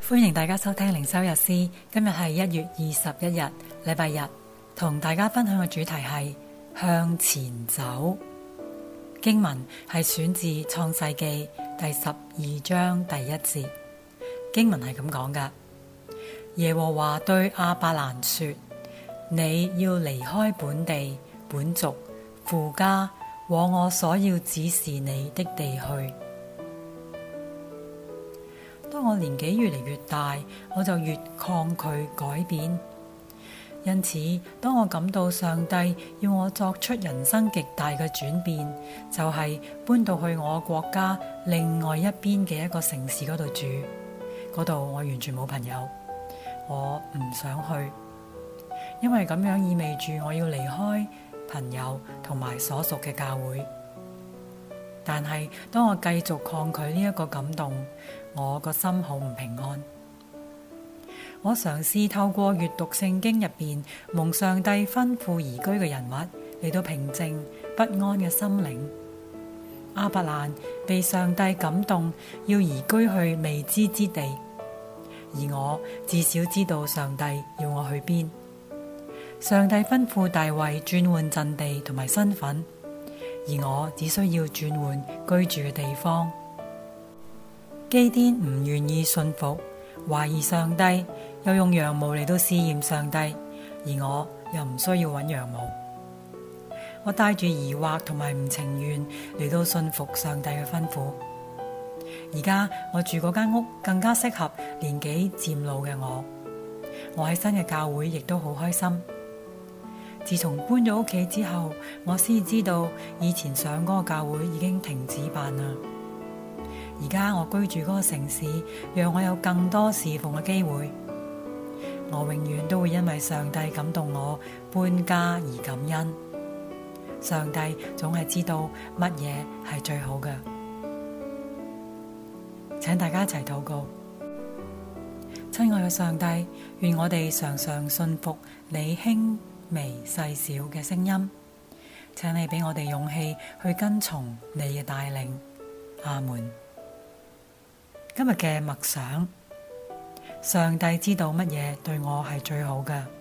歡迎大家收聽靈修日詩，今日係1月21日，禮拜日，同大家分享嘅主題係向前走。經文係選自創世記第12章第1節，經文係咁講㗎：耶和華對亞伯蘭說，你要離開本地、本族、父家，往我所要指示你的地去。當我年紀越嚟越大，我就越抗拒改變。因此，當我感到上帝要我作出人生極大嘅轉變，就係搬到去我國家另外一邊嘅一個城市嗰度住，嗰度我完全冇朋友，我唔想去，因為咁樣意味住我要離開朋友同埋所屬嘅教會。但係當我繼續抗拒呢一個感動，我個心好唔平安。我嘗試透過閱讀聖經入邊蒙上帝吩咐移居嘅人物嚟到平靜不安嘅心靈。亞伯蘭被上帝感動，要移居去未知之地，而我至少知道上帝要我去邊。上帝吩咐大衛轉換陣地同埋身份，而我只需要轉換居住嘅地方。基甸唔願意信服，懷疑上帝，又用羊毛嚟到試驗上帝，而我又唔需要揾羊毛。我帶住疑惑同埋唔情願嚟到信服上帝嘅吩咐。而家我住嗰間屋更加適合年紀漸老嘅我。我喺新嘅教會亦都好開心。自從搬咗屋企之後，我先知道以前上嗰個教會已經停止辦啦。而家我居住嗰個城市，讓我有更多侍奉嘅機會。我永遠都會因為上帝感動我搬家而感恩。上帝總係知道乜嘢係最好嘅。請大家一齊禱告。親愛嘅上帝，願我哋常常信服你輕微細小嘅聲音，請你俾我哋勇氣去跟從你嘅帶領。阿門。今日嘅默想，上帝知道乜嘢對我係最好嘅。